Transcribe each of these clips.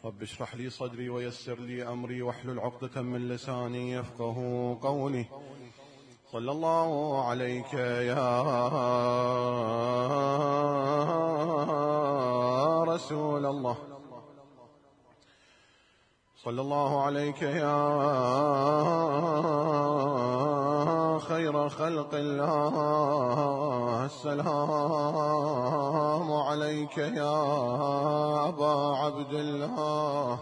رب اشرح لي صدري ويسر لي أمري واحلل عقدة من لساني يفقه قولي. صلى الله عليك يا رسول الله، صلى الله عليك يا خير خلق الله. السلام عليك يا أبا عبد الله،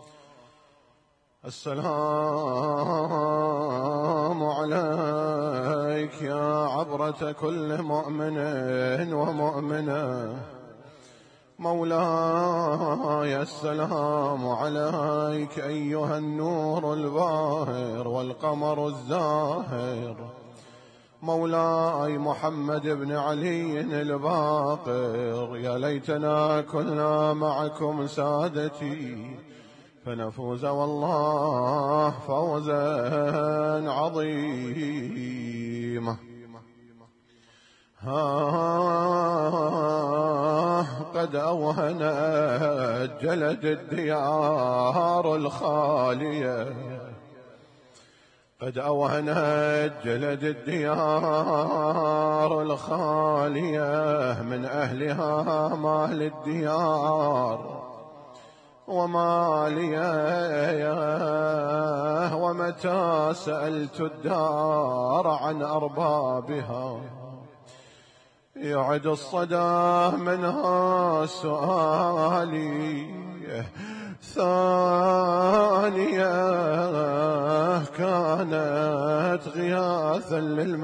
السلام عليك يا عبرة كل مؤمن ومؤمنة. مولاي السلام عليك أيها النور الباهر والقمر الزاهر. مولاي محمد بن علي الباقر، يا ليتنا كنا معكم سادتي فنفوز والله فوزا عظيما. قد أوهنت جلد الديار الخالية، قد أوهنت جلد الديار الخالية، من أهلها مال الديار ومالية. ومتى سألت الدار عن أربابها يعد الصدى منها سؤالي. ثانية كانت غياثا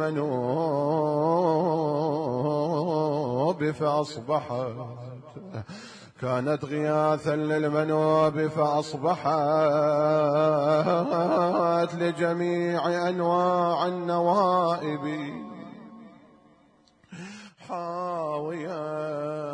للمنوب فأصبحت، كانت غياثا للمنوب فأصبحت لجميع أنواع النوائب حاوية.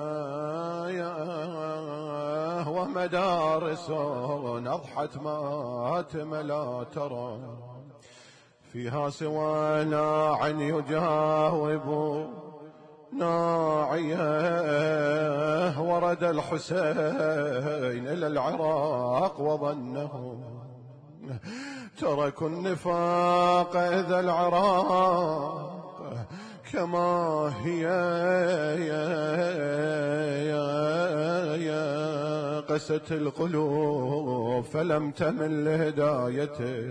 ومدارس أضحت ماتم لا ترى فيها سوى ناع يجاوب ناعية. ورد الحسين إلى العراق وظنه تركوا النفاق إذا العراق كما هي. قست القلوب فلم تمل لهداية.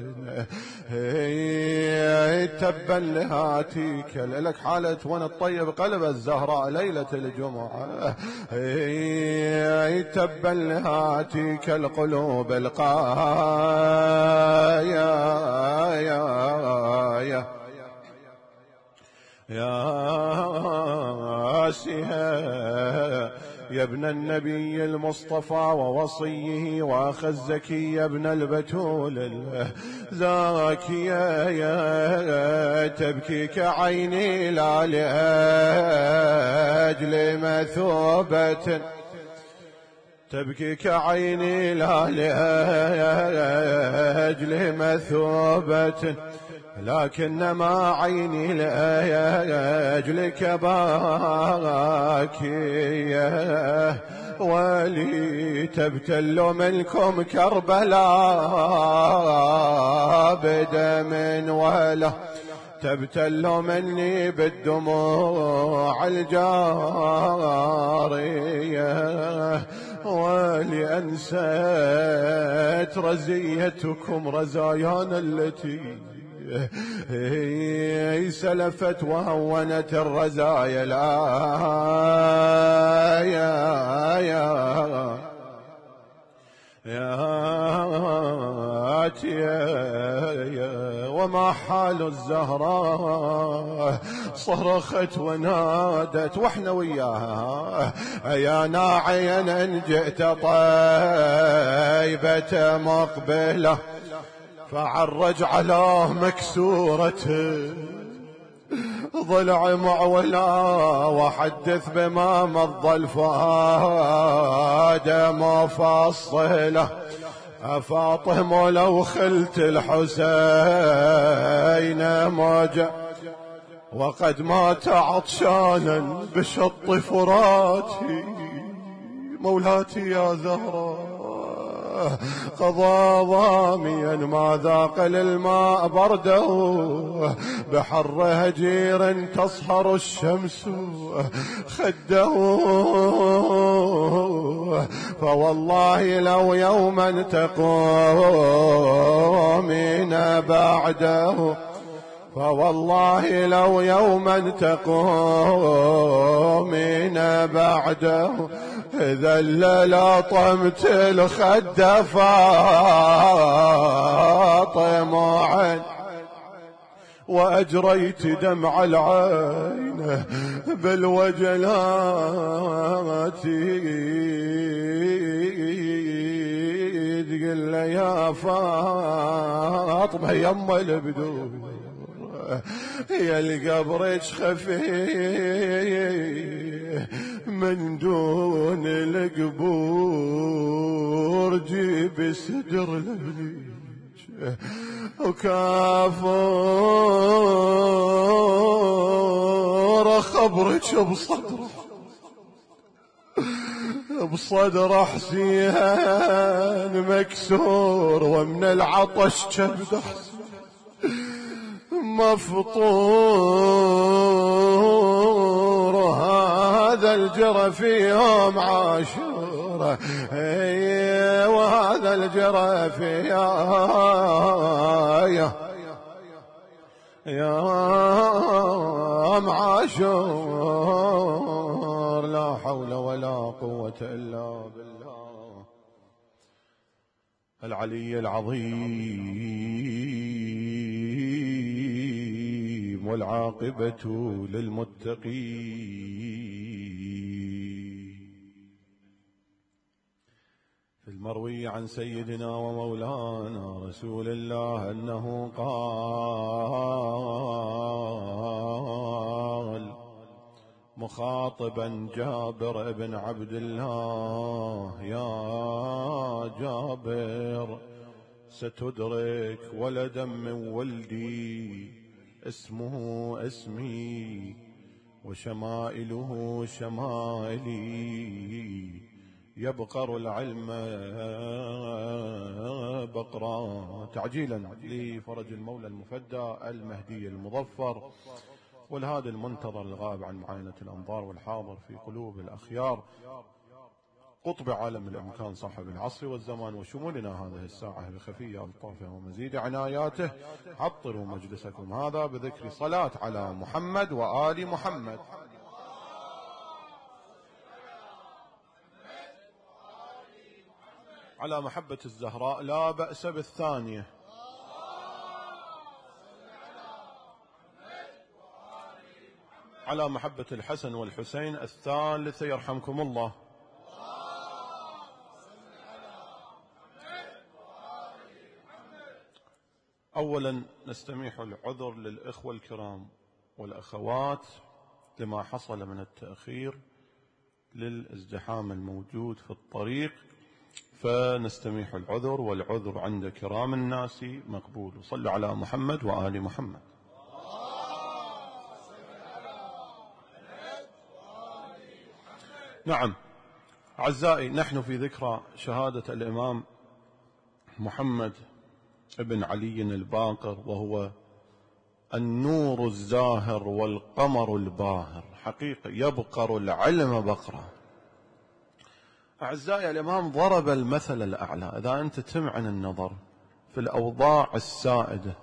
تبا لهاتيك لك حالة وانا الطيب قلب الزهراء ليلة الجمعة. تبا لهاتيك القلوب القايا يا سيها يا ابن النبي المصطفى ووصيه وأخ الزكي ابن البتول الزاكية. يا تبكيك عيني لا لأجل مثوبة، تبكيك عيني لا لأجل مثوبة، لكنما عيني لأجلك باكية. ولي تبتل منكم كربلاء بدم ولا تبتل مني بالدموع الجارية. ولأنست رزيتكم رزايانا التي سلفت وهونت الرزايا. وما حال الزهراء صرخت ونادت واحنا وياها يا ناعيا ان جئت طيبة مقبلة فعرج على مكسورته ضلع معولا وحدث بما مضى الفؤاد مفصله. فاطمة لو خلت الحسين موجع وقد مات عطشانا بشط فراتي. مولاتي يا زهراء قضى ضاميا ما ذاق للماء برده، بحر هجير تصهر الشمس خده. فوالله لو يوما تقومين بعده، فوالله لو يوما تقومين بعده، إذا لطمت الخد فاطمة وأجريت دمع العين بالوجلات، تقول يا فاطمة يم البدور يا القبرك خفي من دون القبور، جيب صدر لبنيك وكافور خبرك بصدر حسين مكسور، ومن العطش كبد مفطور، هذا الجرى في يوم عاشوراء، وهذا الجرى في يوم عاشور. لا حول ولا قوة إلا بالله العلي العظيم، والعاقبة للمتقين. في المروي عن سيدنا ومولانا رسول الله أنه قال مخاطبا جابر بن عبد الله: يا جابر، ستدرك ولدا من ولدي اسمه اسمي وشمائله شمائلي، يبقر العلم بقرا. تعجيلا لفرج المولى المفدى المهدي المظفر، والهادي المنتظر الغائب عن معاينة الأنظار والحاضر في قلوب الأخيار، قطب عالم الإمكان صاحب العصر والزمان وشمولنا هذه الساعة بخفية ألطافه ومزيد عناياته. عطروا مجلسكم هذا بذكر صلاة على محمد وآل محمد. على محبة الزهراء لا بأس بالثانية. على محبة الحسن والحسين الثالثة يرحمكم الله. أولا نستميح العذر للإخوة الكرام والأخوات لما حصل من التأخير للازدحام الموجود في الطريق، فنستميح العذر، والعذر عند كرام الناس مقبول. صلوا على محمد وآل محمد. نعم أعزائي، نحن في ذكرى شهادة الإمام محمد ابن علي الباقر، وهو النور الزاهر والقمر الباهر، حقيقة يبقر العلم بقرة. أعزائي، الإمام ضرب المثل الأعلى. إذا أنت تمعن النظر في الأوضاع السائدة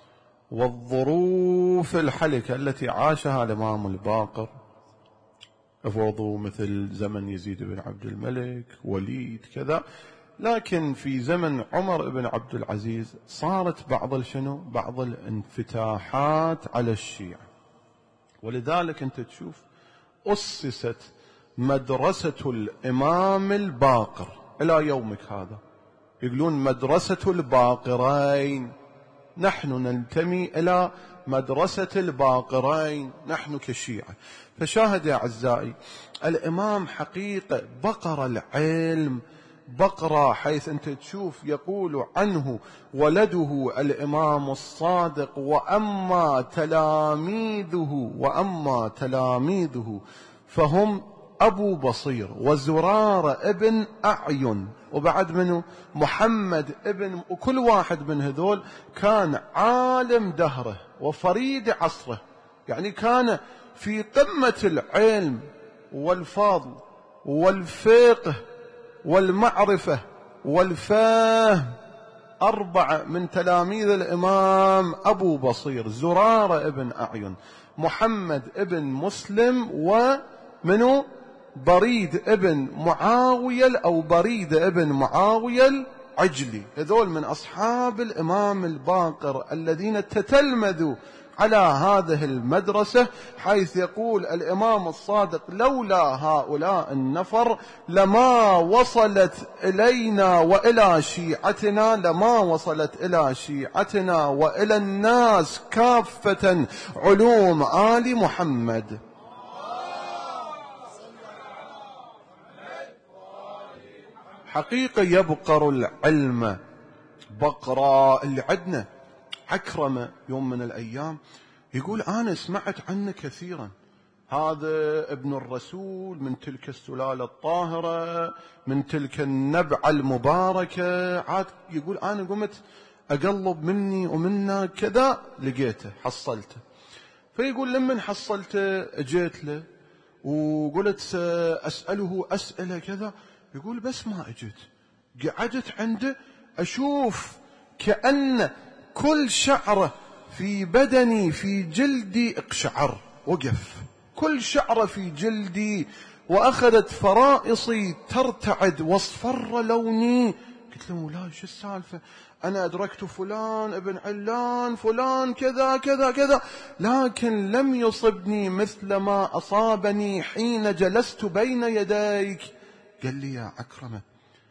والظروف الحلكة التي عاشها الإمام الباقر، افرضوا مثل زمن يزيد بن عبد الملك، وليد كذا، لكن في زمن عمر بن عبد العزيز صارت بعض الانفتاحات على الشيعة. ولذلك أنت تشوف أسست مدرسة الإمام الباقر إلى يومك هذا، يقولون مدرسة الباقرين. نحن ننتمي إلى مدرسة الباقرين نحن كشيعة. فشاهد يا أعزائي، الإمام حقيقة بقر العلم بقرة، حيث أنت تشوف يقول عنه ولده الإمام الصادق: وأما تلاميذه فهم أبو بصير، وزرارة ابن أعين، وبعد منه محمد ابن، وكل واحد من هذول كان عالم دهره وفريد عصره، يعني كان في قمة العلم والفضل والفقه والمعرفة والفهم. 4 من تلاميذ الإمام أبو بصير: زرارة ابن أعين، محمد ابن مسلم، ومنو بريد ابن معاوية أو بريد ابن معاوية العجلي. هذول من أصحاب الإمام الباقر الذين تتلمذوا على هذه المدرسة، حيث يقول الإمام الصادق: لولا هؤلاء النفر لما وصلت إلينا وإلى شيعتنا، لما وصلت إلى شيعتنا وإلى الناس كافة علوم آل محمد. حقيقة يبقر العلم بقرة. اللي عندنا عكرمة يوم من الأيام يقول: أنا سمعت عنه كثيرا، هذا ابن الرسول من تلك السلالة الطاهرة من تلك النبعة المباركة. عاد يقول: أنا قمت أقلب مني ومنا كذا لقيته حصلته. فيقول: لمن حصلته أجيت له وقلت أسأله أسئلة كذا. يقول: بس ما أجيت، قعدت عنده أشوف كأن كل شعرة في بدني في جلدي اقشعر، وقف كل شعرة في جلدي، وأخذت فرائصي ترتعد واصفر لوني. قلت له: مولاي شو السالفة؟ أنا أدركت فلان ابن علان فلان كذا كذا كذا، لكن لم يصبني مثل ما أصابني حين جلست بين يديك. قال لي: يا عكرمة،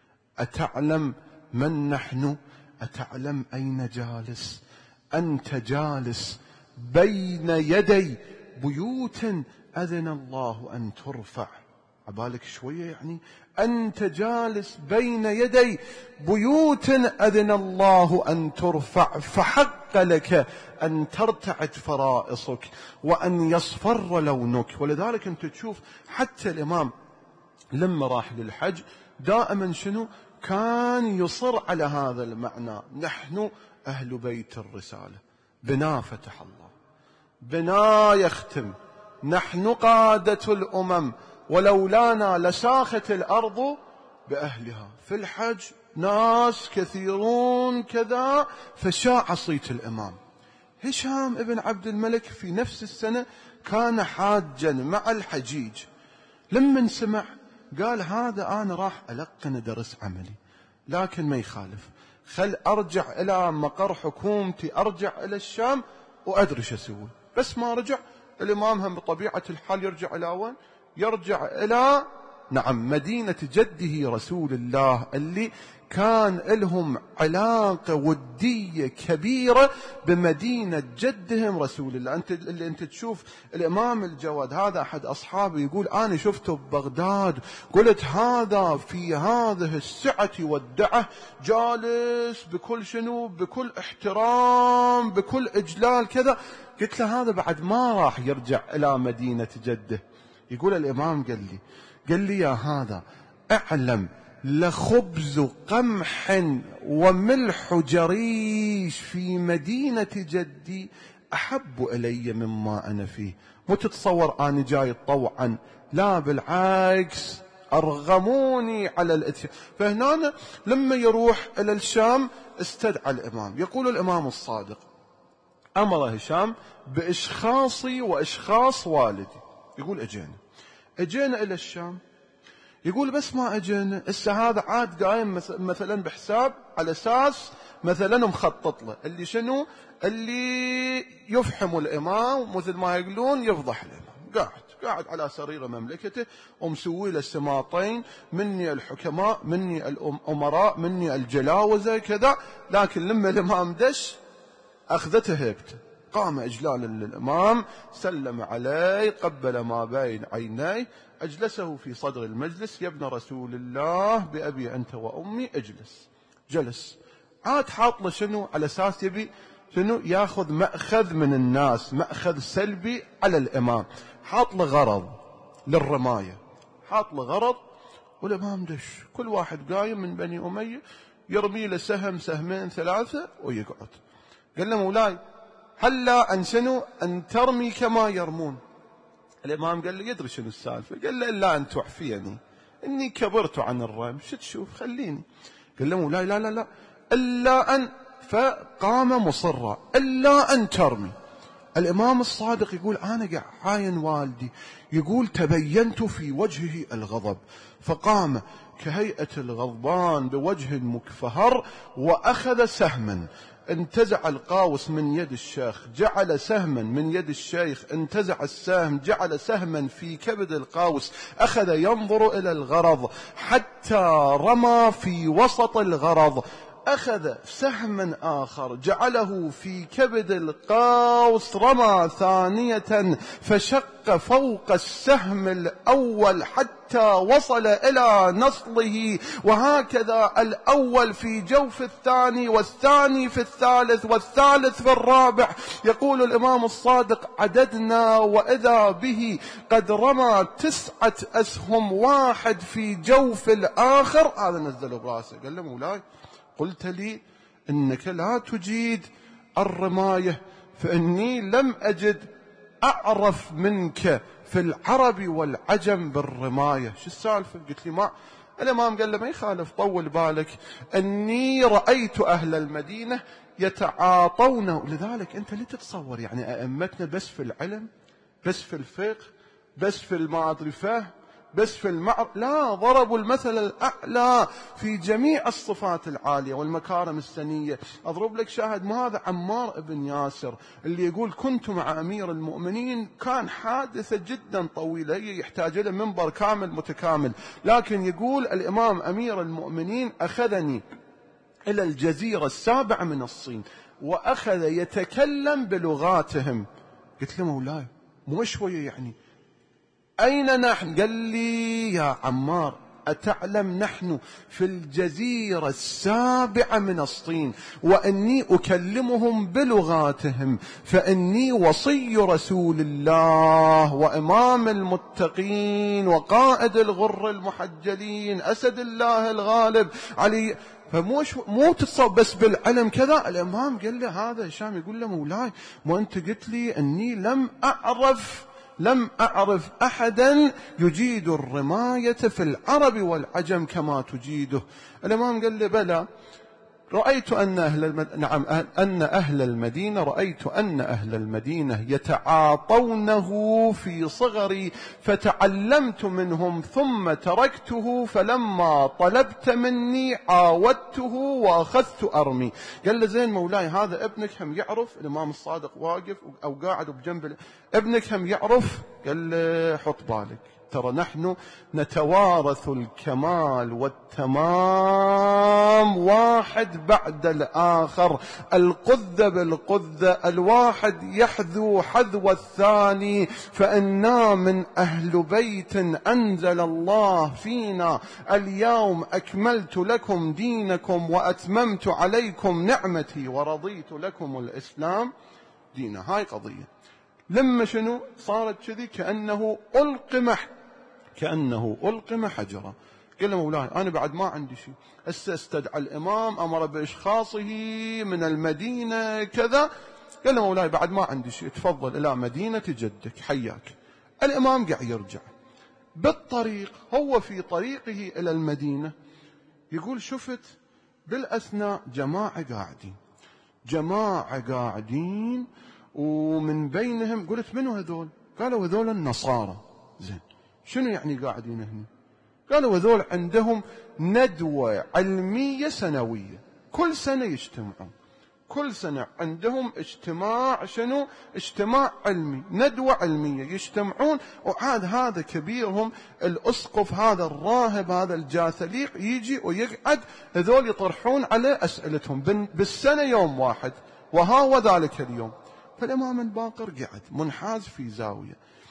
أتعلم من نحن؟ أتعلم أين جالس؟ أنت جالس بين يدي بيوت أذن الله أن ترفع. عبالك شوية يعني، أنت جالس بين يدي بيوت أذن الله أن ترفع، فحق لك أن ترتعد فرائصك وأن يصفر لونك. ولذلك أنت تشوف حتى الإمام لما راح للحج دائما شنو كان يصر على هذا المعنى: نحن أهل بيت الرسالة، بنا فتح الله، بنا يختم، نحن قادة الأمم، ولولانا لساخت الأرض بأهلها. في الحج ناس كثيرون كذا، فشاع صيت الإمام. هشام ابن عبد الملك في نفس السنة كان حاجا مع الحجيج، لما سمع قال: هذا أنا راح ألقن درس عملي، لكن ما يخالف، خل أرجع إلى مقر حكومتي، أرجع إلى الشام وأدري شو أسوي. بس ما رجع الإمام هم بطبيعة الحال يرجع إلى وين؟ يرجع إلى مدينة جده رسول الله، اللي كان لهم علاقة ودية كبيرة بمدينة جدهم رسول الله. أنت تشوف الإمام الجواد، هذا أحد أصحابه يقول: أنا شفته ببغداد، قلت هذا في هذه السعة والدعة جالس بكل شنو، بكل احترام، بكل إجلال كذا. قلت له: هذا بعد ما راح يرجع إلى مدينة جده. يقول الإمام قال لي: يا هذا أعلم لخبز قمح وملح جريش في مدينة جدي أحب إلي مما أنا فيه. مو تتصور أنا جاي طوعا، لا بالعكس، أرغموني على الاتيان. فهنا لما يروح إلى الشام استدعى الإمام. يقول الإمام الصادق: أمر هشام بإشخاصي وإشخاص والدي. يقول: أجينا إلى الشام. يقول: بس ما أجينا، هذا عاد قايم مثلا بحساب على أساس مثلا مخطط له، اللي شنو اللي يفحم الإمام، مثل ما يقولون يفضح الإمام، قاعد على سرير مملكته ومسوي له السماطين، مني الحكماء، مني الأمراء، مني الجلاوزة كذا. لكن لما الإمام دش أخذته هيبته، قام إجلالا للإمام، سلم عليه، قبل ما بين عينيه، أجلسه في صدر المجلس: يا ابن رسول الله بأبي أنت وأمي اجلس. جلس. عاد حاط له شنو على أساس يبي شنو ياخذ مأخذ من الناس، مأخذ سلبي على الإمام. حاط له غرض للرماية، حاط له غرض، والإمام دش، كل واحد قايم من بني أمية يرمي له سهم سهمين ثلاثة ويقعد. قال له مولاي هلا أن ترمي كما يرمون. الإمام قال له يدري شنو السالفة؟ قال له إلا أن تعفيني إني كبرت عن الرمي، شو تشوف خليني. قال له مولاي لا لا لا إلا أن، فقام مصرا إلا أن ترمي. الإمام الصادق يقول أنا عاين والدي، يقول تبينت في وجهه الغضب، فقام كهيئة الغضبان بوجه مكفهر وأخذ سهما، انتزع القاوس من يد الشيخ، جعل سهما من يد الشيخ، انتزع السهم، جعل سهما في كبد القاوس، أخذ ينظر إلى الغرض حتى رمى في وسط الغرض، أخذ سهما آخر جعله في كبد القوس، رمى ثانية فشق فوق السهم الأول حتى وصل إلى نصله، وهكذا الأول في جوف الثاني، والثاني في الثالث، والثالث في الرابع. يقول الإمام الصادق عددنا وإذا به قد رمى 9 أسهم، واحد في جوف الآخر. هذا نزله براسه. قال له مولاي قلت لي إنك لا تجيد الرماية، فإني لم أجد أعرف منك في العرب والعجم بالرماية، شو السالفة؟ قلت لي ما. الإمام قال له ما يخالف، طول بالك، أني رأيت أهل المدينة يتعاطونه. لذلك أنت لا تتصور يعني أئمتنا بس في العلم، بس في الفقه، بس في المعادري فهم، بس في لا، ضربوا المثل الأعلى في جميع الصفات العالية والمكارم السنية. أضرب لك شاهد، ما هذا عمار بن ياسر اللي يقول كنت مع أمير المؤمنين، كان حادثة جدا طويلة يحتاج إلى منبر كامل متكامل، لكن يقول الإمام أمير المؤمنين أخذني إلى الجزيرة السابعة من الصين وأخذ يتكلم بلغاتهم. قلت له مولاي مو شوية يعني أين نحن؟ قال لي يا عمار أتعلم نحن في الجزيرة السابعة من الصين، وأني أكلمهم بلغاتهم، فإني وصي رسول الله وإمام المتقين وقائد الغر المحجلين أسد الله الغالب علي. فمو تتصور بس بالعلم كذا. الإمام قال له هذا هشام يقول له مولاي ما أنت قلت لي أني لم أعرف أحدا يجيد الرماية في العرب والعجم كما تجيده. الإمام قال لي بلى، رأيت أن أهل المدينة رأيت أن أهل المدينة يتعاطونه في صغري فتعلمت منهم ثم تركته، فلما طلبت مني عاودته وأخذت أرمي. قال له زين مولاي هذا ابنك هم يعرف؟ الإمام الصادق واقف أو قاعد بجنب ابنك هم يعرف؟ قال له حط بالك، ترى نحن نتوارث الكمال والتمام واحد بعد الآخر، القذة بالقذة، الواحد يحذو حذو الثاني، فإنا من أهل بيت أنزل الله فينا اليوم أكملت لكم دينكم وأتممت عليكم نعمتي ورضيت لكم الإسلام دينا. هاي قضية. لما شنو صارت كذي كأنه ألقم حجرا. قال له مولاي أنا بعد ما عندي شيء، استدعى الإمام أمر بإشخاصه من المدينة كذا. قال له مولاي بعد ما عندي شيء، تفضل إلى مدينة جدك حياك. الإمام قاعد يرجع بالطريق، هو في طريقه إلى المدينة يقول شفت بالأثناء جماعة قاعدين ومن بينهم، قلت منو هذول؟ قالوا هذول النصارى. زين شنو يعني قاعدين هنا؟ قالوا هذول عندهم ندوة علمية سنوية، كل سنة يجتمعون، كل سنة عندهم اجتماع، شنو؟ اجتماع علمي، ندوة علمية يجتمعون. وعاد هذا كبيرهم الأسقف، هذا الراهب، هذا الجاثليق يجي ويقعد، هذول يطرحون عليه أسئلتهم بالسنة يوم واحد، وذلك اليوم. فالإمام الباقر قعد منحاز في زاوية،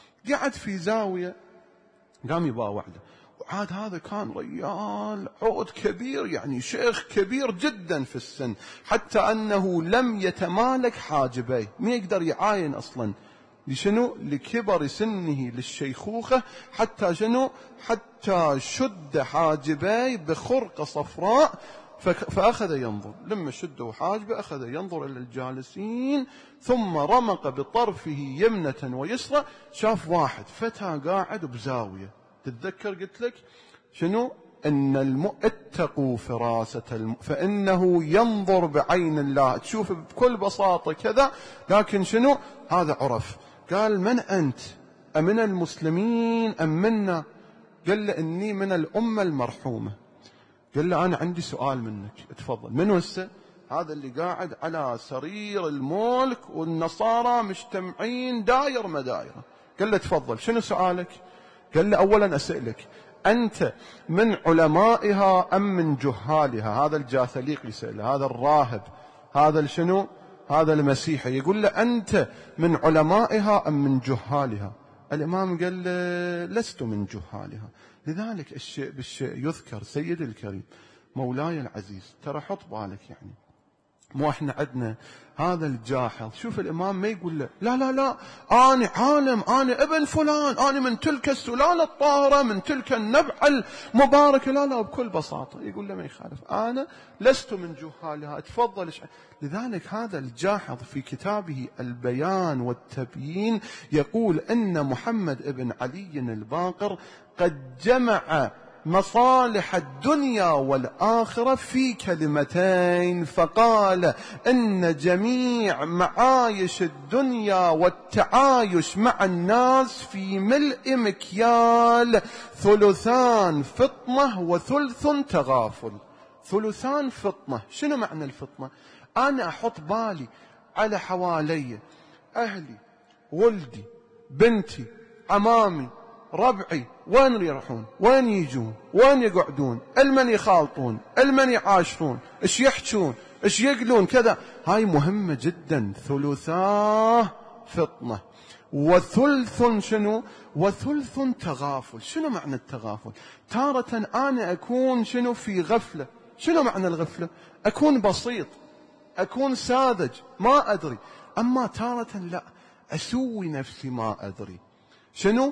قام يباوع له. وعاد هذا كان ريال عود كبير، يعني شيخ كبير جدا في السن، حتى أنه لم يتمالك حاجبيه، ما يقدر يعاين أصلا لشنو؟ لكبر سنه للشيخوخة، حتى شنو؟ حتى شد حاجبيه بخرقة صفراء، فأخذ ينظر، لما شده حاجبه أخذ ينظر إلى الجالسين، ثم رمق بطرفه يمنة ويسرى، شاف واحد فتى قاعد بزاوية. تتذكر قلت لك شنو؟ أن اتقوا فراسة فإنه ينظر بعين الله، تشوف بكل بساطة كذا، لكن شنو؟ هذا عرف. قال: من أنت؟ أمن المسلمين أم منا؟ قال له: إني من الأمة المرحومة. قال له: أنا عندي سؤال منك، اتفضل. من هسه؟ هذا اللي قاعد على سرير الملك والنصارى مجتمعين داير مدايره. قال له: اتفضل، شنو سؤالك؟ قال له: أولا أسألك، أنت من علمائها أم من جهالها؟ هذا الجاثليق يسأله، هذا الراهب، هذا شنو؟ هذا المسيحي. يقول له: أنت من علمائها أم من جهالها؟ الإمام قال له: لست من جهالها. لذلك الشيء بالشيء يذكر. سيد الكريم، مولاي العزيز، ترى حط بالك، يعني مو احنا عندنا هذا الجاحظ. شوف الإمام ما يقول له: لا لا لا، أنا عالم، أنا ابن فلان، أنا من تلك السلالة الطاهرة، من تلك النبعة المباركة. لا لا، بكل بساطة يقول له: ما يخالف، أنا لست من جهالها، اتفضل. لذلك هذا الجاحظ في كتابه البيان والتبيين يقول إن محمد ابن علي الباقر قد جمع مصالح الدنيا والآخرة في كلمتين، فقال: إن جميع معايش الدنيا والتعايش مع الناس في ملء مكيال، ثلثان فطنة وثلث تغافل. ثلثان فطنة، شنو معنى الفطنة؟ أنا أحط بالي على حوالي أهلي، ولدي، بنتي، عمامي، ربعي، وين يروحون، وين يجون، وين يقعدون، المن يخالطون، المن يعاشرون، ايش يحجون، ايش يقلون، كذا. هاي مهمة جدا. ثلثاه فطنة وثلث شنو؟ وثلث تغافل. شنو معنى التغافل؟ تارة أنا أكون شنو؟ في غفلة. شنو معنى الغفلة؟ أكون بسيط، أكون ساذج، ما أدري. أما تارة لا، أسوي نفسي ما أدري. شنو؟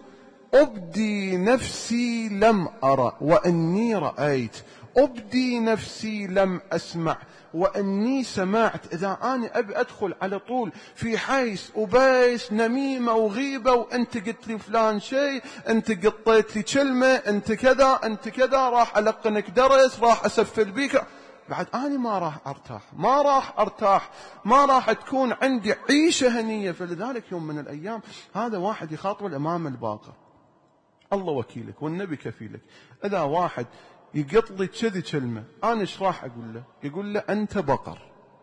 أبدي نفسي لم أرى وأني رأيت، أبدي نفسي لم أسمع وأني سمعت. إذا أنا أبي أدخل على طول في حيث وبيس نميمة وغيبة، وأنت قلت لي فلان شيء، أنت قطيت لي كلمة، أنت كذا، أنت كذا، راح ألقنك درس، راح أسفل بيك، بعد أنا ما راح أرتاح، ما راح تكون عندي عيشة هنية. فلذلك يوم من الأيام هذا واحد يخاطب الإمام الباقر: الله وكيلك والنبي كفيلك، إذا واحد يقط لي كذي كلمة، أنا إيش راح أقول له؟ يقول له: أنت بقر.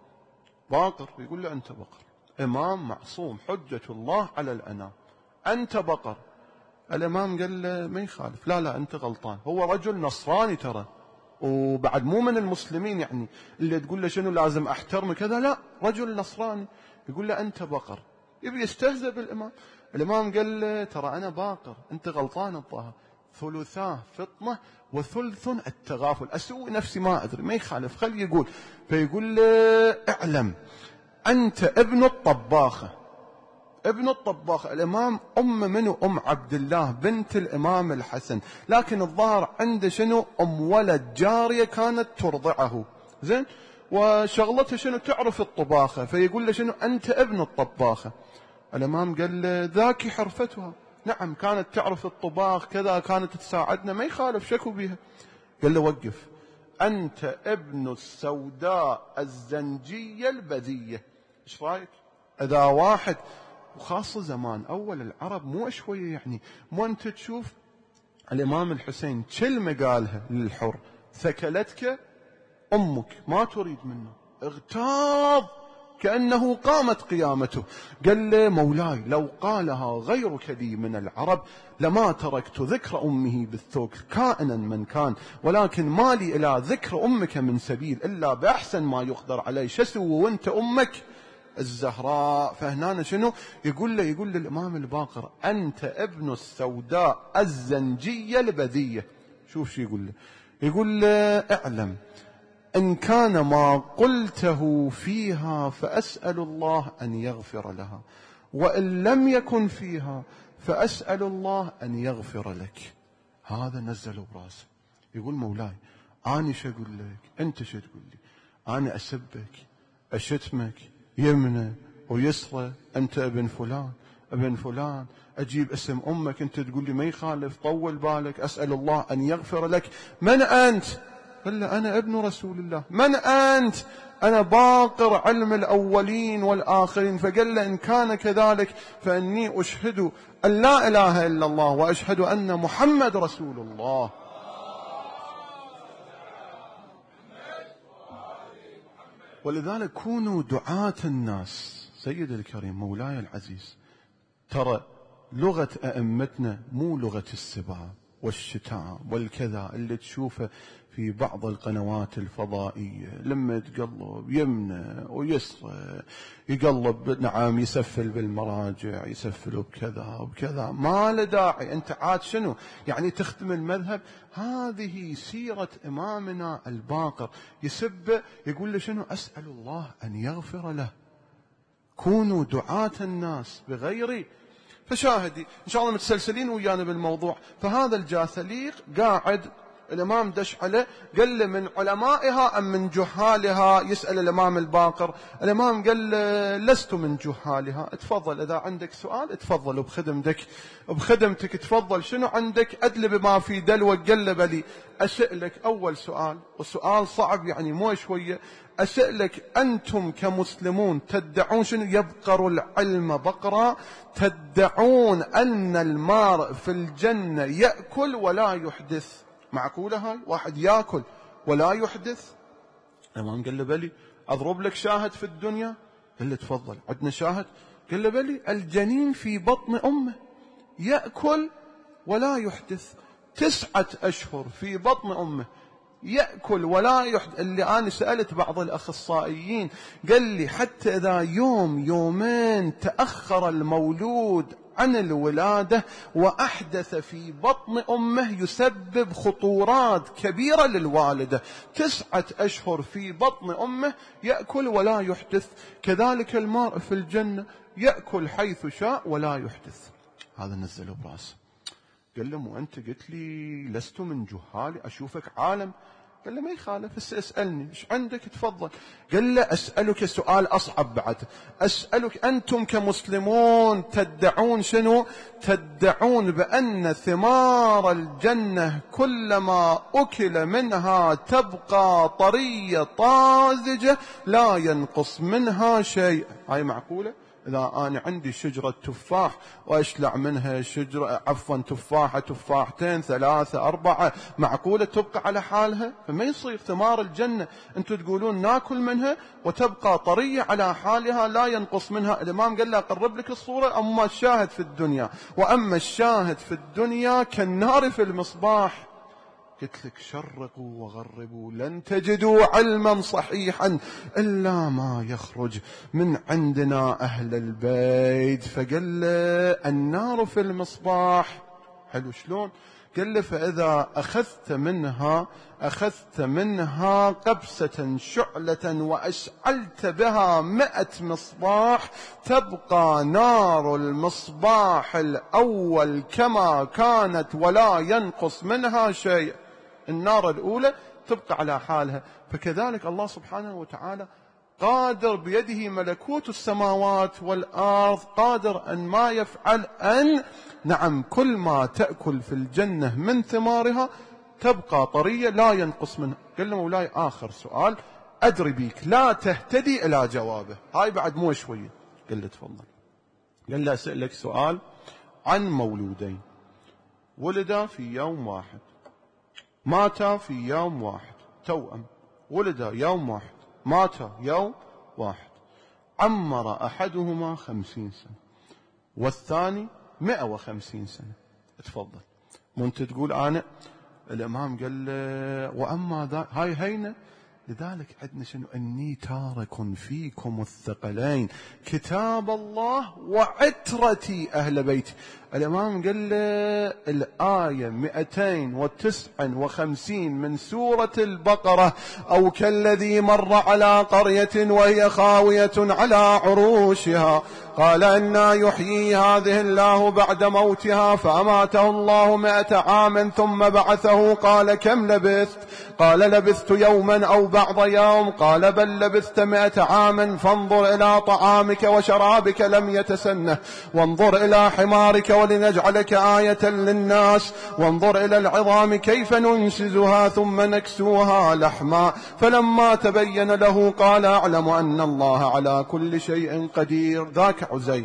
باقر يقول له: أنت بقر، إمام معصوم، حجة الله على الأنام، أنت بقر. الإمام قال له: ما يخالف، لا لا، أنت غلطان، هو رجل نصراني ترى، وبعد مو من المسلمين، يعني اللي تقول له شنو لازم أحترم كذا، لا، رجل نصراني. يقول له: أنت بقر. يبي يستهزأ بالإمام. الإمام قال له: ترى أنا باقر، أنت غلطان الظاهر، ثلثاه فطنة وثلث التغافل، أسوي نفسي ما أدري، ما يخالف، خلي يقول. فيقول له: اعلم أنت ابن الطباخة. ابن الطباخ. الإمام منو؟ عبد الله بنت الإمام الحسن، لكن الظاهر عنده شنو؟ ولد جارية كانت ترضعه، زين، وشغلتها شنو؟ تعرف الطباخة. فيقول له: شنو؟ أنت ابن الطباخة. الإمام قال له: ذاك حرفتها، نعم، كانت تعرف الطباخ كذا، كانت تساعدنا، ما يخالف، شكو بيها. قال له: وقف، أنت ابن السوداء الزنجية البذية. إيش رأيك؟ إذا واحد، وخاصة زمان أول العرب مو شوية، يعني مو أنت تشوف الإمام الحسين كلمة قالها للحر: ثكلتك أمك، ما تريد منه، اغتاظ كأنه قامت قيامته. قال له: مولاي، لو قالها غيرك لي من العرب لما تركت ذكر أمه بالثوك كائنا من كان، ولكن ما لي إلى ذكر أمك من سبيل إلا بأحسن ما يقدر علي. شسو وانت أمك الزهراء. فهنا شنو يقول له؟ يقول للإمام الباقر: أنت ابن السوداء الزنجية البذية. شوف شو يقول له؟ يقول له: اعلم إن كان ما قلته فيها فأسأل الله أن يغفر لها، وإن لم يكن فيها فأسأل الله أن يغفر لك. هذا نزله براسه. يقول مولاي أنا شو أقول لك، أنت شو تقول لي؟ أنا أسبك أشتمك يمنى ويسرى، أنت ابن فلان ابن فلان، أجيب اسم أمك أنت تقول لي ما يخالف، طول بالك، أسأل الله أن يغفر لك. من أنت؟ قال له أنا ابن رسول الله. من أنت؟ أنا باقر علم الأولين والآخرين. فقال له إن كان كذلك فإني أشهد أن لا إله إلا الله وأشهد أن محمد رسول الله. ولذلك كونوا دعاة الناس. سيد الكريم مولاي العزيز، ترى لغة أئمتنا مو لغة السباب والشتام والكذا اللي تشوفه في بعض القنوات الفضائية، لما يتقلب يمنى ويسرى، يقلب نعم، يسفل بالمراجع، يسفل بكذا وبكذا، ما له داعي. أنت عاد شنو يعني تختم المذهب؟ هذه سيرة إمامنا الباقر. يسب يقول له شنو؟ أسأل الله أن يغفر له. كونوا دعاة الناس بغير. فشاهدي إن شاء الله متسلسلين ويانا بالموضوع. فهذا الجاثليق قاعد، الإمام دش عليه قال له من علمائها أم من جهالها؟ يسأل الإمام الباقر. الإمام قال له لست من جهالها، تفضل إذا عندك سؤال تفضل، وبخدمتك تفضل، شنو عندك؟ أدل بما في دلوك. قال له بلي. أسألك أول سؤال، والسؤال صعب يعني مو شوية، أسألك أنتم كمسلمون تدعون شنو؟ يبقر العلم بقرا، تدعون أن المار في الجنة يأكل ولا يحدث. معقولة هاي؟ واحد يأكل ولا يحدث؟ الإمام قال له بلي. أضرب لك شاهد في الدنيا؟ قال له تفضل، عندنا شاهد. قال له بلي. الجنين في بطن أمه يأكل ولا يحدث، 9 أشهر في بطن أمه يأكل ولا يحدث. اللي أنا سألت بعض الأخصائيين قال لي حتى إذا يوم يومين تأخر المولود عن الولادة وأحدث في بطن أمه يسبب خطورات كبيرة للوالدة. 9 أشهر في بطن أمه يأكل ولا يحدث. كذلك المار في الجنة يأكل حيث شاء ولا يحدث. هذا نزله براسه. قال له مو أنت قلت لي لست من جهالي، أشوفك عالم. قال له ما يخالف، اسألني إيش عندك تفضل. قال له أسألك سؤال أصعب بعد. أسألك أنتم كمسلمون تدعون شنو؟ تدعون بأن ثمار الجنة كلما أكل منها تبقى طرية طازجة لا ينقص منها شيء. هاي معقولة؟ إذا أنا عندي شجرة تفاح وأشلع منها تفاحة تفاحتين 3 4، معقولة تبقى على حالها؟ فما يصير. ثمار الجنة أنتم تقولون ناكل منها وتبقى طرية على حالها لا ينقص منها. الإمام قال له أقرب لك الصورة، أما الشاهد في الدنيا، وأما الشاهد في الدنيا كالنار في المصباح. قلت لك شرقوا وغربوا لن تجدوا علما صحيحا إلا ما يخرج من عندنا أهل البيت. فقال له النار في المصباح. حلو شلون؟ قال له فإذا أخذت منها قبسة شعلة وأشعلت بها 100 مصباح تبقى نار المصباح الأول كما كانت ولا ينقص منها شيء. النار الأولى تبقى على حالها. فكذلك الله سبحانه وتعالى قادر، بيده ملكوت السماوات والأرض، قادر أن ما يفعل أن نعم كل ما تأكل في الجنة من ثمارها تبقى طرية لا ينقص منها. قال له مولاي آخر سؤال أدري بيك لا تهتدي إلى جوابه، هاي بعد مو شوية. قال له تفضل. قال له أسألك سؤال عن مولودين ولدا في يوم واحد، ماتا في يوم واحد، توأم، ولدا يوم واحد، ماتا يوم واحد، عمر أحدهما 50 سنة والثاني 150 سنة. تفضل. مو أنت تقول أنا؟ الإمام قال له وأما ذا هاي هينة. لذلك عندنا شنو؟ أني تارك فيكم الثقلين كتاب الله وعترتي أهل بيتي. الإمام قال له الآية 259 من سورة البقرة: أو كالذي مر على قرية وهي خاوية على عروشها قال أنى يحيي هذه الله بعد موتها فأماته الله 100 عام ثم بعثه. قال كم لبثت؟ قال لبثت يوما أو بعض يوم. قال بل لبثت 100 عاما. فانظر إلى طعامك وشرابك لم يتسنه، وانظر إلى حمارك ولنجعلك آية للناس، وانظر إلى العظام كيف ننشزها ثم نكسوها لحما. فلما تبين له قال أعلم أن الله على كل شيء قدير. ذاك عزير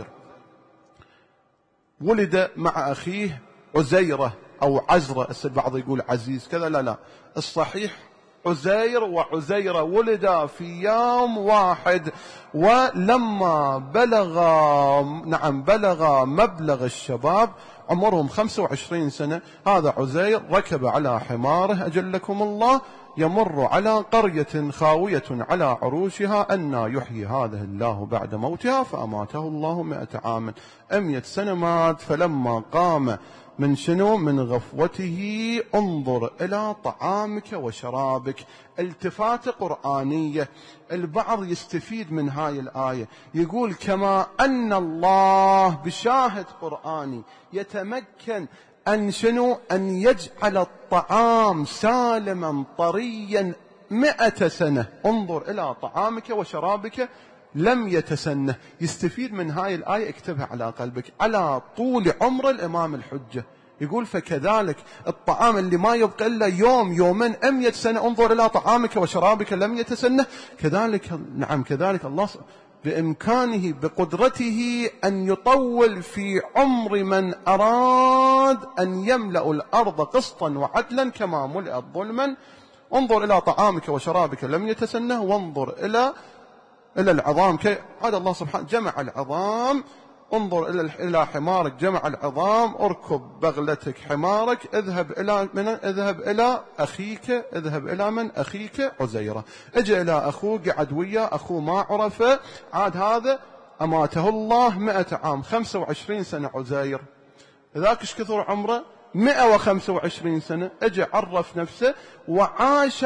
ولد مع أخيه عزيرة أو عزرة، البعض يقول عزيز كذا، لا الصحيح عزير وعزيرة ولدا في يوم واحد. ولما بلغ مبلغ الشباب عمرهم 25 سنة، هذا عزير ركب على حماره أجلكم الله يمر على قرية خاوية على عروشها أنى يحيي هذه الله بعد موتها فأماته الله 100 عام. 100 سنة مات. فلما قام من شنو؟ من غفوته انظر إلى طعامك وشرابك. التفاتة قرآنية. البعض يستفيد من هاي الآية، يقول كما أن الله بشاهد قرآني يتمكن أن شنو؟ أن يجعل الطعام سالما طريا 100 سنة، انظر إلى طعامك وشرابك لم يتسنه. يستفيد من هاي الآية، اكتبها على قلبك على طول عمر الإمام الحجة. يقول فكذلك الطعام اللي ما يبقى إلا يوم يومين 100 سنة، انظر إلى طعامك وشرابك لم يتسنه. كذلك كذلك الله بإمكانه بقدرته أن يطول في عمر من أراد أن يملأ الأرض قسطا وعدلا كما ملئت ظلما. انظر إلى طعامك وشرابك لم يتسنه، وانظر إلى العظام. هذا الله سبحانه جمع العظام. انظر إلى حمارك، جمع العظام. اركب بغلتك حمارك، اذهب إلى أخيك. اذهب إلى من؟ أخيك عزيرة. اجى إلى أخوه، قعد وياه أخوه ما عرفه، عاد هذا أماته الله 100 عام. 25 سنة عزير، ذاك ايش كثر عمره؟ 125 سنة. اجى عرف نفسه وعاش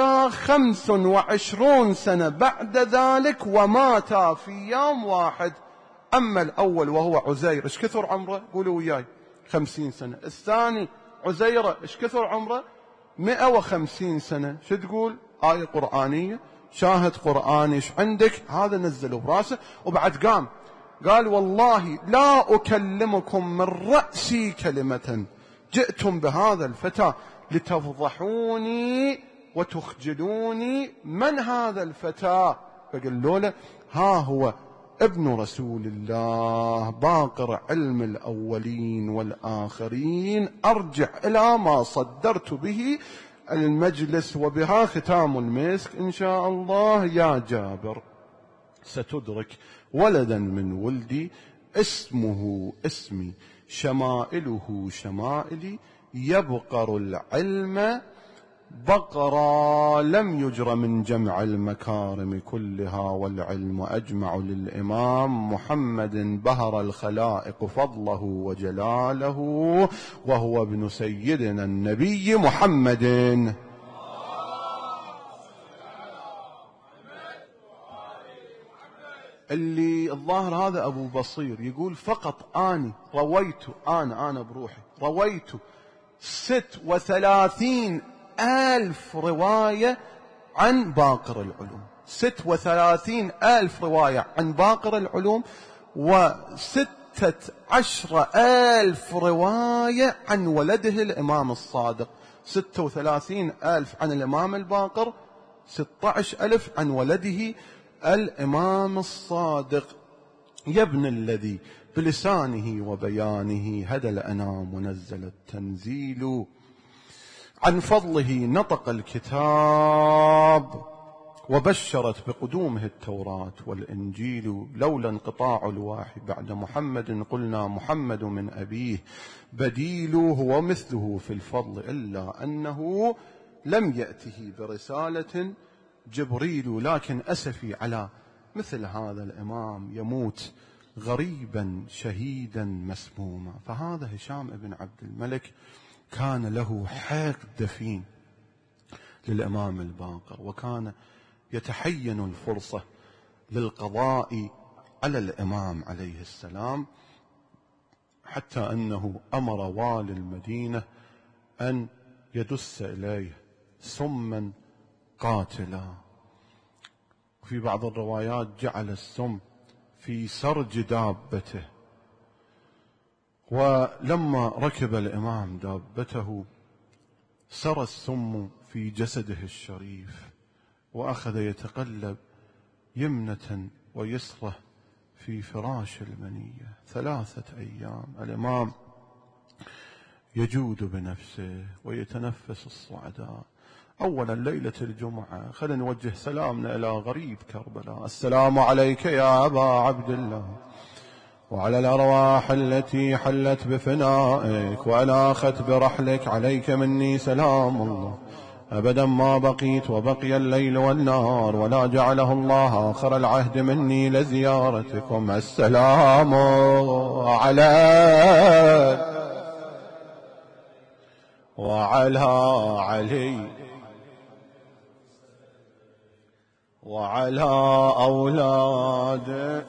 25 سنة بعد ذلك ومات في يوم واحد. أما الأول وهو عزير ايش كثر عمره؟ قولوا وياي 50 سنة. الثاني عزيرة ايش كثر عمره؟ 150 سنة. شو تقول؟ آية قرآنية، شاهد قرآني. ايش عندك؟ هذا نزله براسه وبعد قال والله لا أكلمكم من رأسي كلمة، جئتم بهذا الفتى لتفضحوني وتخجلوني. من هذا الفتى؟ فقالوا له ها هو ابن رسول الله باقر علم الأولين والآخرين، أرجع إلى ما صدرت به المجلس وبها ختام المسك إن شاء الله. يا جابر ستدرك ولدا من ولدي اسمه اسمي، شمائله شمائلي، يبقر العلم بقرا، لم يجر من جمع المكارم كلها، والعلم أجمع للإمام محمد، بهر الخلائق فضله وجلاله، وهو ابن سيدنا النبي محمد. اللي الظاهر هذا أبو بصير يقول فقط أنا رويت، أنا بروحي رويت 36,000 رواية عن باقر العلوم. 36,000 رواية عن باقر العلوم، و16,000 رواية عن ولده الإمام الصادق. 36,000 عن الإمام الباقر، 16,000 عن ولده الإمام الصادق. يا ابن الذي بلسانه وبيانه هدى الأنام ونزل التنزيل، عن فضله نطق الكتاب، وبشرت بقدومه التوراة والإنجيل. لولا انقطاع الواحي بعد محمد قلنا محمد من أبيه بديل، هو مثله في الفضل إلا أنه لم يأته برسالة جبريل. لكن أسفي على مثل هذا الإمام يموت غريبا شهيدا مسموما. فهذا هشام بن عبد الملك كان له حقد دفين للإمام الباقر، وكان يتحين الفرصة للقضاء على الإمام عليه السلام، حتى أنه أمر والي المدينة أن يدس إليه سما قاتلا. وفي بعض الروايات جعل السم في سرج دابته، ولما ركب الإمام دابته سرى السم في جسده الشريف، وأخذ يتقلب يمنة ويسرة في فراش المنية 3 أيام. الإمام يجود بنفسه ويتنفس الصعداء. أولا ليلة الجمعة خلينا نوجه سلامنا إلى غريب كربلاء: السلام عليك يا أبا عبد الله وعلى الأرواح التي حلت بفنائك وألاخت برحلك، عليك مني سلام الله أبدا ما بقيت وبقي الليل والنهار، ولا جعله الله آخر العهد مني لزيارتكم. السلام عليك وعلى علي وعلى أولاده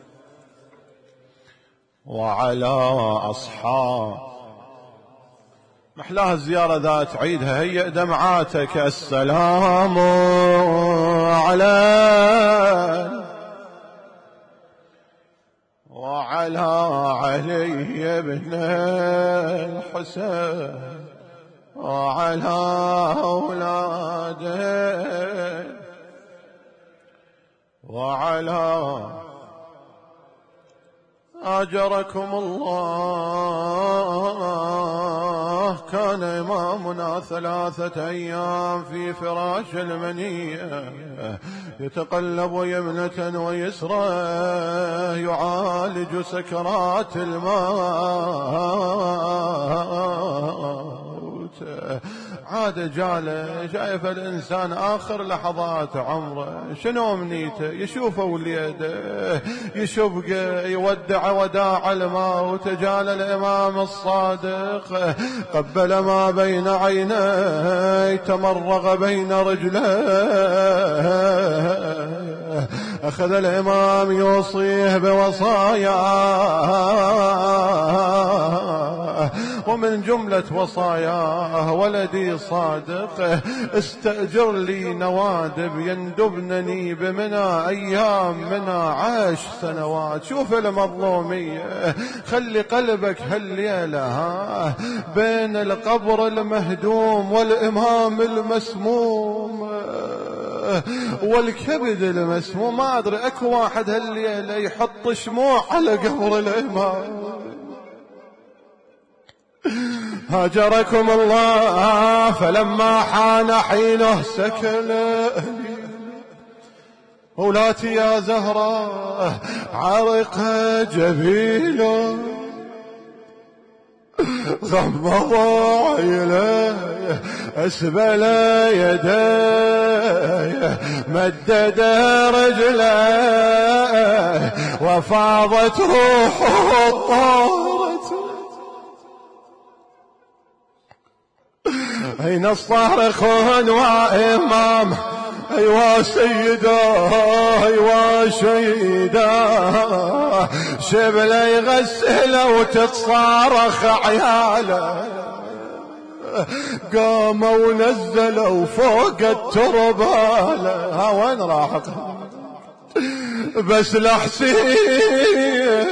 وعلى أصحاب. محلاها الزيارة ذات عيدها، هيئ دمعاتك. السلام عليك وعلى علي بن الحسين وعلى أولاده وعلى أجركم الله. كان إمامنا 3 أيام في فراش المنية يتقلب يمنة ويسرى يعالج سكرات الموت. عاد جاله شايف الإنسان آخر لحظات عمره، شنو أمنيته؟ يشوف وليده يشوف يودع وداع الموت. جال الإمام الصادق قبل ما بين عينيه، تمرغ بين رجليه، أخذ الإمام يوصيه بوصاياه، ومن جملة وصاياه: ولدي صادق استأجر لي نوادب يندبنني بمنى أيام منى 10 سنوات. شوف المظلومية، خلي قلبك هالليلة بين القبر المهدوم والإمام المسموم والكبد المسموم. ما أدري أكو واحد هالليلة يحط شموع على قبر الإمام. هاجركم الله. فلما حان حينه سكن أولاتي يا زهراء عرق جبينه، غمض عينيه أسبل يديه مدد رجليه وفاضت روحه الطارت. أين الصارخون وإمام؟ أيوا سيدا أيوا شيدا، شبله يغسله وتتصارخ عياله. قاموا ونزلوا فوق الترباله. وين راحت؟ بس لحسين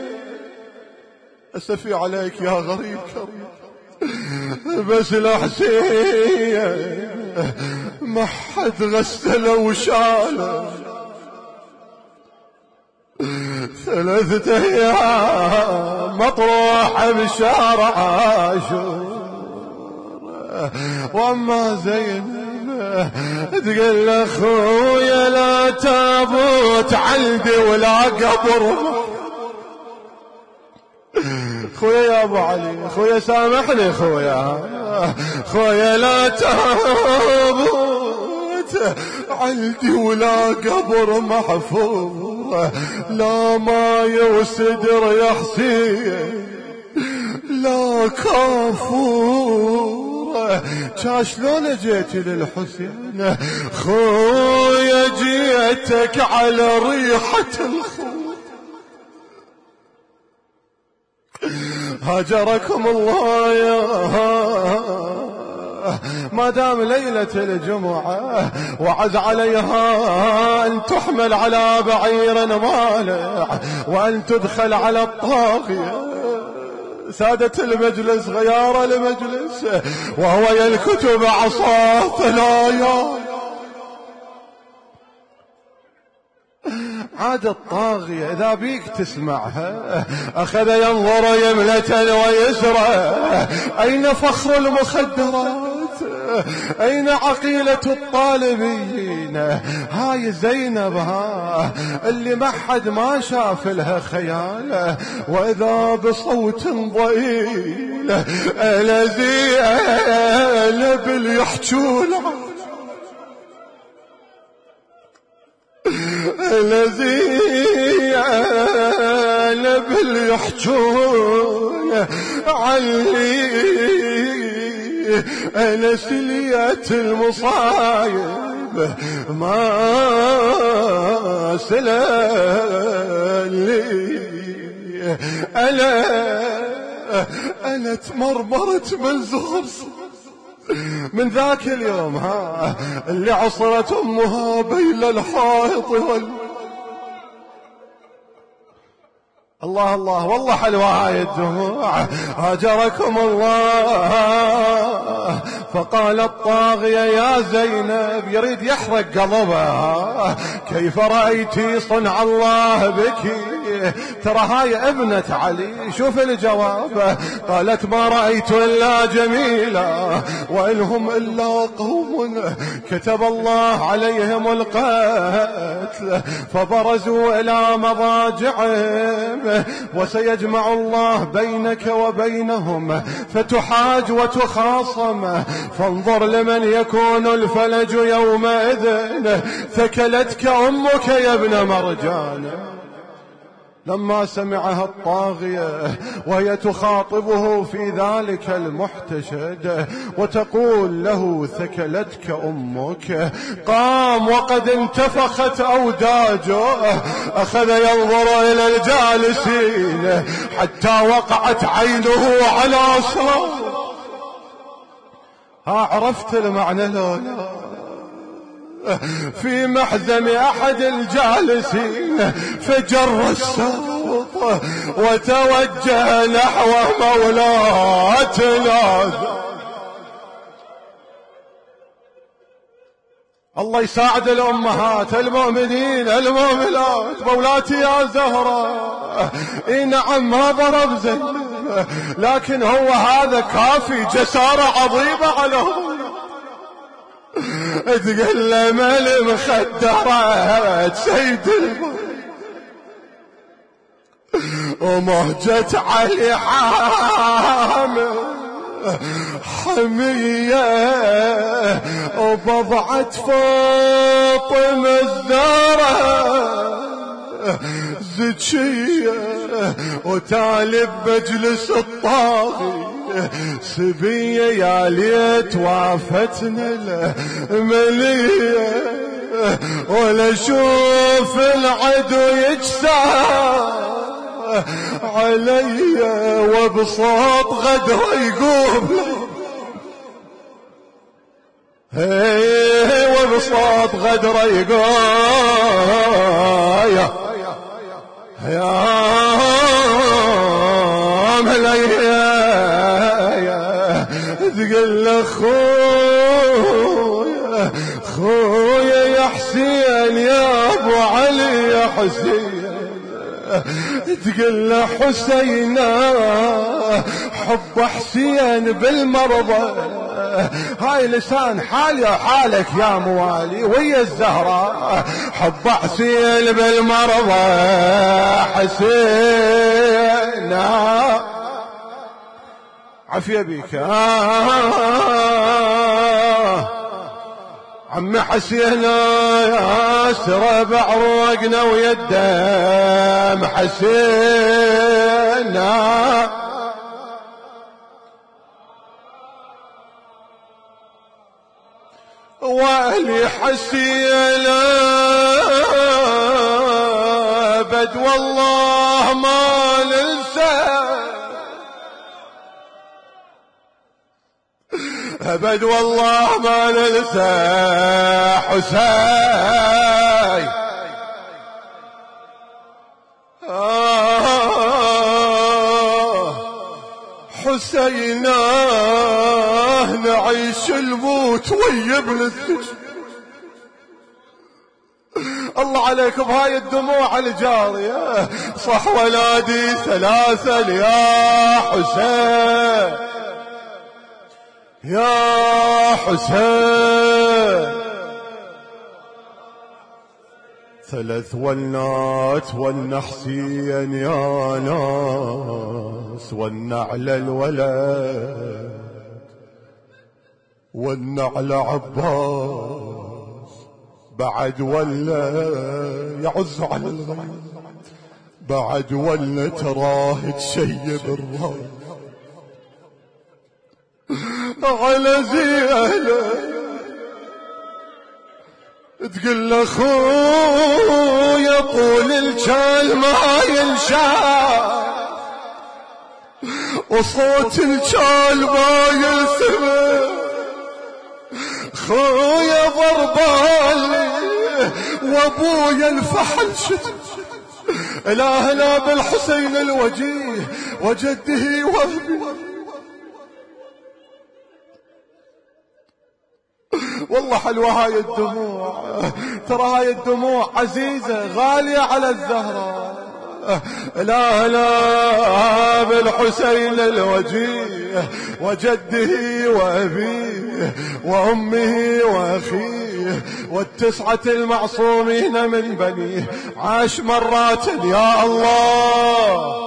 أسفي عليك يا غريب كريم، بس الحسين ما حد غسله وشاله. 3 أيام مطروح بشارع عاشور، واما زينب تقول اخويا لا تابوت عندي ولا قبر. خويا يا ابو علي، خويا سامحني، خويا لا تابوت عندي ولا قبر محفور. لا ماي وسدر يا حسين لا كافور. شلون جيت للحسين خويا جيتك على ريحة الخوف. هاجركم الله يا ما دام ليلة الجمعة وعز عليها أن تحمل على بعير مالع وأن تدخل على الطاغية. سادة المجلس غيار المجلس وهو يلكت بعصاه ثلايا. عاد الطاغية إذا بيك تسمعها أخذ ينظر يمنة ويسرى. أين فخر المخدرات؟ أين عقيلة الطالبين؟ هاي زينب اللي ما حد ما شاف لها خيال. وإذا بصوت ضئيل الذي اللي يحجون الذي اللي يحجون علي أنا سليت المصايب ما سلالي. أنا تمرمرت من زغر من ذاك اليوم اللي عصرت أمها بين الحائط الله الله والله حلوة هاي الدموع. هاجركم الله. فقال الطاغية يا زينب يريد يحرق قلبها كيف رأيتي صنع الله بك؟ ترى هاي ابنة علي. شوف الجواب. قالت ما رأيت إلا جميلة وإنهم إلا قوم كتب الله عليهم القتل فبرزوا إلى مضاجعهم وسيجمع الله بينك وبينهم فتحاج وتخاصم فانظر لمن يكون الفلج يومئذ ثكلتك أمك يا ابن مرجان. لما سمعها الطاغية وهي تخاطبه في ذلك المحتشد وتقول له ثكلتك أمك قام وقد انتفخت أوداجه. أخذ ينظر إلى الجالسين حتى وقعت عينه على شراب. عرفت المعنى لولا في محزم أحد الجالسين فجر السوط وتوجه نحو مولاتنا. الله يساعد الأمهات المؤمنين المؤمنات. مولاتي يا زهرة إيه نعم ما ضرب زينب لكن هو هذا كافي جسارة عظيمة عليهم. تقل مال مخدرات سيد ومهجة علي حامل حمية وبضعة فاطمة الزهراء زكية وتالي بمجلس الطاغي سبية يا ليت وافتنا الملية ولا شوف العدو يجسى علي وبصوت غدر يقول وبصوت غدر يقول يا مليا تقول له خويا يا حسين يا ابو علي يا حسين. تقول له حسينا حب حسين بالمرضى. هاي لسان حالي حالك يا موالي ويا الزهراء حب حسين بالمرضى حسين عافية بك عم حسين يا سرى بعروقنا ويدام حسين وأهلي حسين أبد والله ما ننسى أبد والله ما ننسى حسين حسيناه نعيش الموت ويا ابن السجن. الله عليك بهاي الدموع الجارية صح ولادي سلاسل يا حسين يا حسين. ثلاث ولات والنحسين يا ناس والنعل الولد والنعل عباس بعد ولا يعز على الغيب بعد ولا تراه تشيب الراس على زياله تقول له خويا طول الجال ما ينشاف وصوت الجال ما ينسمع خويا ضربالي وابويا الفحل شتم الهنا بالحسين الوجيه وجده وابيه. والله حلوة هاي الدموع ترى هاي الدموع عزيزة غالية على الزهراء. لا لا بالحسين الوجيه وجده وأبيه وأمه وأخيه والتسعة المعصومين من بنيه عاش مرات يا الله.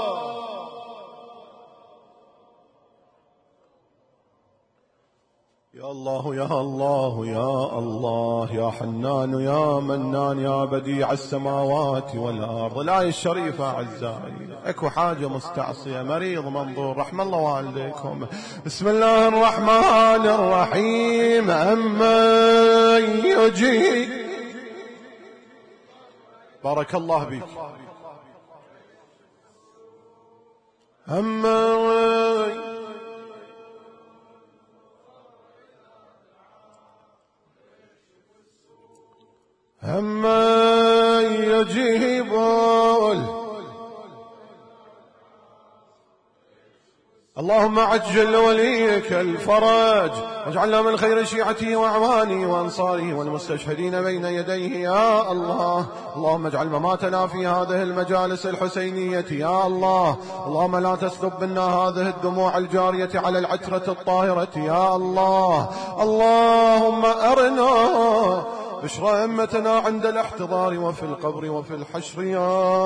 يا الله يا الله يا الله يا حنان يا منان يا بديع السماوات والأرض. الآية الشريفة أعزائي اكو حاجة مستعصية مريض منظور رحم الله والديكم. بسم الله الرحمن الرحيم أما يجي بارك الله بك أما يجيب اللهم عجل وليك الفرج واجعلنا من خير شيعته وأعوانه وأنصاره والمستشهدين بين يديه يا الله. اللهم اجعل مماتنا في هذه المجالس الحسينية يا الله. اللهم لا تسلب منا هذه الدموع الجارية على العترة الطاهرة يا الله. اللهم أرنا بشرى أمتنا عند الاحتضار وفي القبر وفي الحشر يا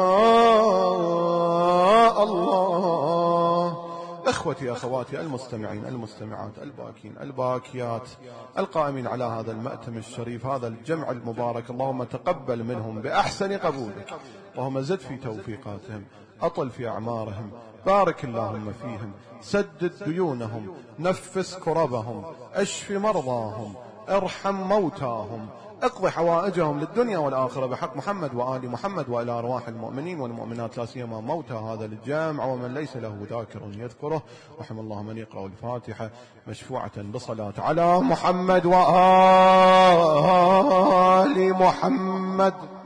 الله. اخوتي اخواتي المستمعين المستمعات الباكين الباكيات القائمين على هذا المأتم الشريف هذا الجمع المبارك اللهم تقبل منهم بأحسن قبولك. اللهم زد في توفيقاتهم أطل في أعمارهم بارك اللهم فيهم سدد ديونهم نفس كربهم اشف مرضاهم ارحم موتاهم اقض حوائجهم للدنيا والآخرة بحق محمد وآل محمد وإلى أرواح المؤمنين والمؤمنات لا سيما موتى هذا الجامع ومن ليس له ذاكر يذكره. رحم الله من يقرأ الفاتحة مشفوعة بصلاة على محمد وآل محمد.